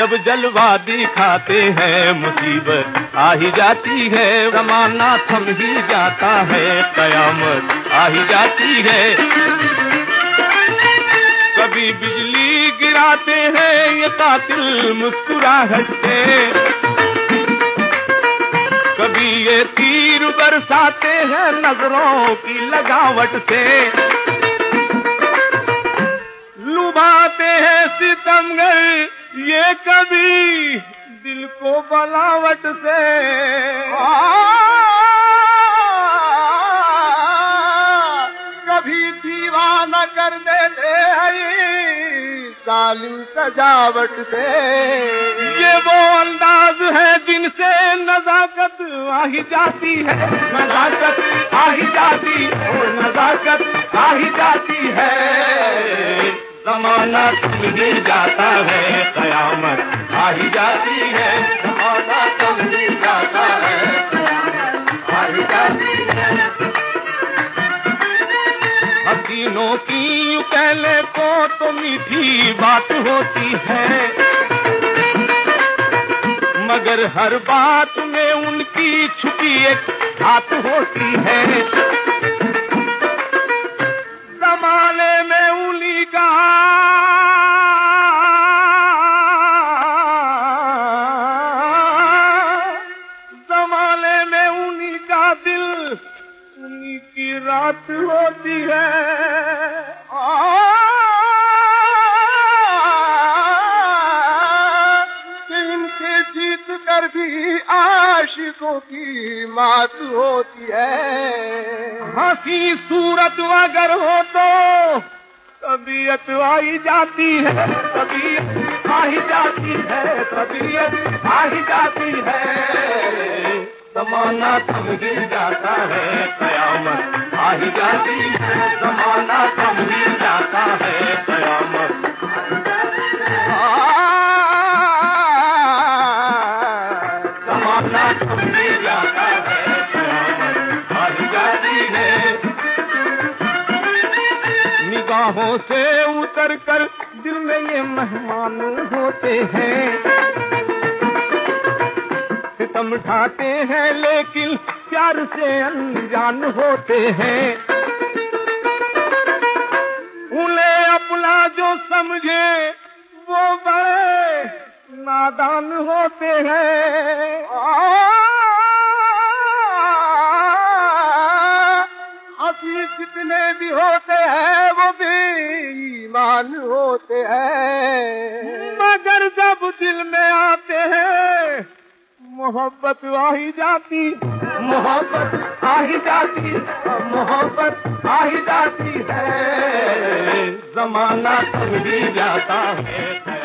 जब जलवा दिखाते हैं मुसीबत आ ही जाती है, जमाना थम ही जाता है, कयामत आ ही जाती है। कभी बिजली गिराते हैं ये कातिल मुस्कुराहट से, कभी ये तीर बरसाते हैं नजरों की लगावट से, लुभाते हैं सितमगर ये कभी दिल को बनावट से। कभी दीवाना कर देते हैं जालिम सजावट से। ये वो अंदाज है जिनसे नजाकत आ ही जाती है, नजाकत आ ही जाती है, नजाकत आ ही जाती है। जमाना थम ही जाता है, कयामत आ ही जाती है, जमाना थम ही जाता है, कयामत आ ही जाती है। हसीनों की यूं कहने को तो मीठी बात होती है, मगर हर बात में उनकी छुपी एक बात होती है। जमाने में उन्हीं का दिल उन्हीं की रात होती है। इनके जीत कर भी आशिकों की मात होती है। हंसी सूरत अगर हो तो तबीयत आ ही जाती है, तबीयत आ ही जाती है, तबीयत आ ही जाती है। जमाना थम ही जाता है, कयामत आ ही जाती है, जमाना थम ही जाता है, कयामत जमाना थम ही जाता है, कयामत आ ही जाती है। निगाहों से उतर कर दिल में ये मेहमान होते हैं, सितम ढाते हैं लेकिन प्यार से अनजान होते हैं। उन्हें अपना जो समझे वो बड़े नादान होते हैं। हंसी जितने भी होते हैं वो बेईमान होते हैं, मगर जब दिल में आते हैं मोहब्बत आ ही जाती, मोहब्बत आ ही जाती, मोहब्बत आ ही जाती है। जमाना थम ही जाता है।